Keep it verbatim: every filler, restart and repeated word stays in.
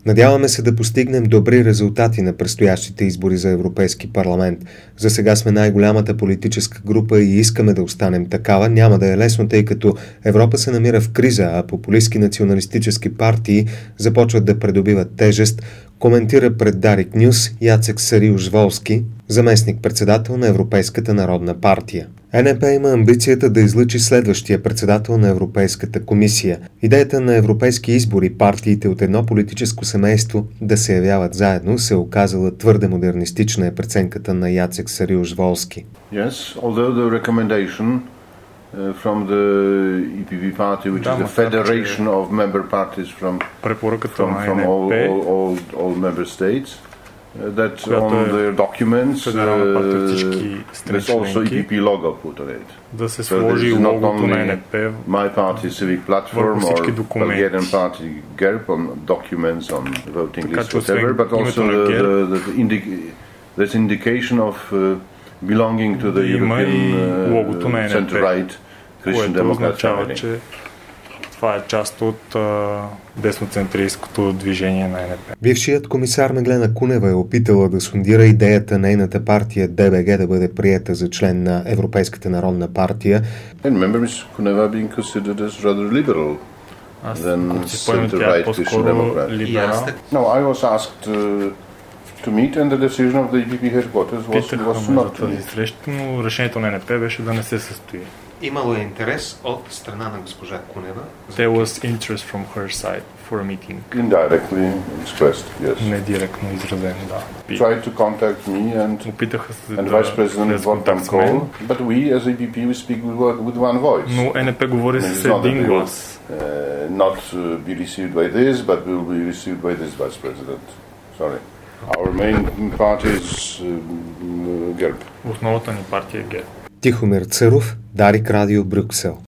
Надяваме се да постигнем добри резултати на предстоящите избори за Европейски парламент. За сега сме най-голямата политическа група и искаме да останем такава. Няма да е лесно, тъй като Европа се намира в криза, а популистски националистически партии започват да придобиват тежест, коментира пред Дарик Нюс Яцек Сариуш-Волски, заместник-председател на Европейската народна партия. Е Ен Пе има амбицията да излъчи следващия председател на Европейската комисия. Идеята на европейски избори партиите от едно политическо семейство да се явяват заедно се оказала твърде модернистична, е преценката на Яцек Сариуш-Волски. Yes, although the recommendation uh, from the И Пи Пи party, which да, is a federation of member parties from, препоръката from, на from Ен all, Пе, all, all, all member states, uh, that on е their documents uh, there's also И Пи Пи logo put on it. Да се So сложи not логото на only Ен Пе my party civic platform or Bulgarian party G E R B on documents on voting list, whatever, but also the, the, the indi- there's indication of uh, belonging to the European uh, center-right Christian Democrat family. Че това е част от а, десноцентристското движение на Ен Пе. Бившият комисар Меглена Кунева е опитала да сондира идеята нейната партия Де Бе Ге да бъде приета за член на Европейската народна партия. Аз си спомням, тя е по-скоро либерал. No, I was asked uh, to meet and the decision of the И Пи Пи headquarters was, was not to meet. Среща, но решението на Ен Пе беше да не се състои. Имало е интерес от страна на госпожа Кунева. There was interest from her side for a meeting. Indirectly expressed, yes. Недиректно изразено, да. Tried to contact me and, Опитаха се and да Vice President Wolfgang Kohl, but we as И Пи Пи we speak with, with one voice. Но Ен Пе говори с един глас. Uh, not uh, be received by this, but will be received by this Vice President. Sorry. Our main party is uh, G E R B. Основната ни партия е Ге Ер Б. Тихомир Църов, Дарик Радио, Брюксел.